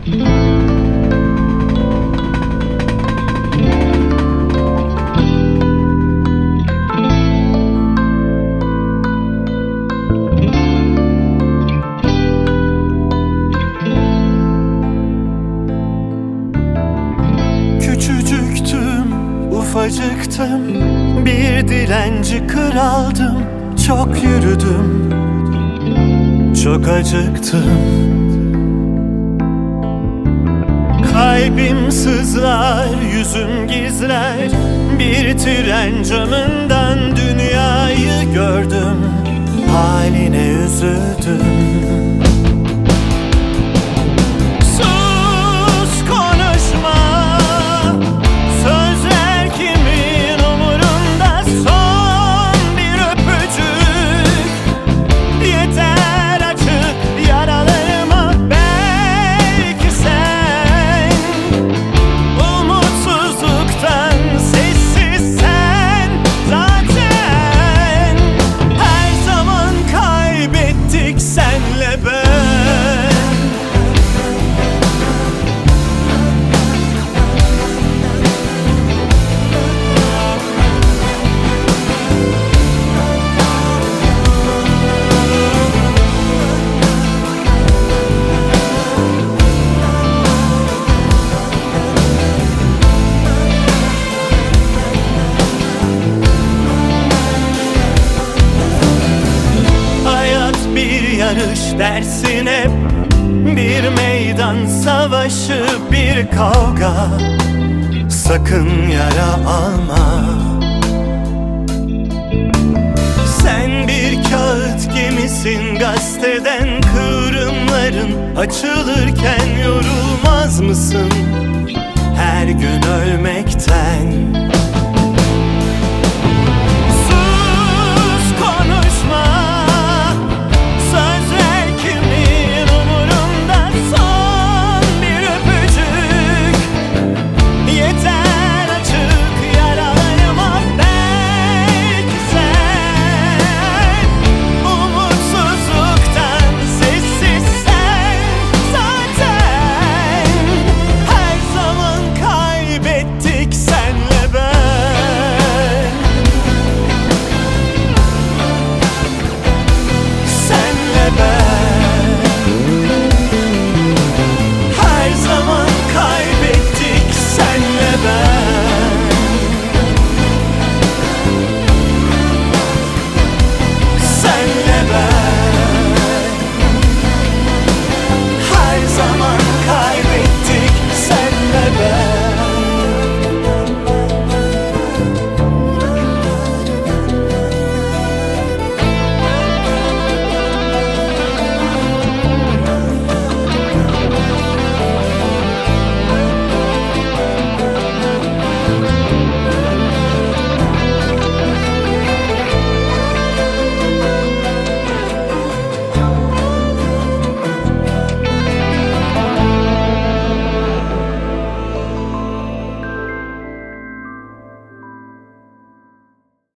Küçücüktüm, ufacıktım, bir dilenci kraldım. Çok yürüdüm, çok acıktım. Kalbim sızlar, yüzüm gizler. Bir tren camından dünyayı gördüm. Haline üzüldüm. Sus, konuşma. Sözler kimin umurunda? Son bir öpücük yeter, açık yaralarıma. Belki sen umutsuzluktan sessizsen. Zaten her zaman kaybettik senle ben. Yarış dersin hep, bir meydan savaşı, bir kavga. Sakın yara alma. Sen bir kağıt gemisin, gazeteden kıvrımların açılırken yorulmaz mısın her gün ölmekten?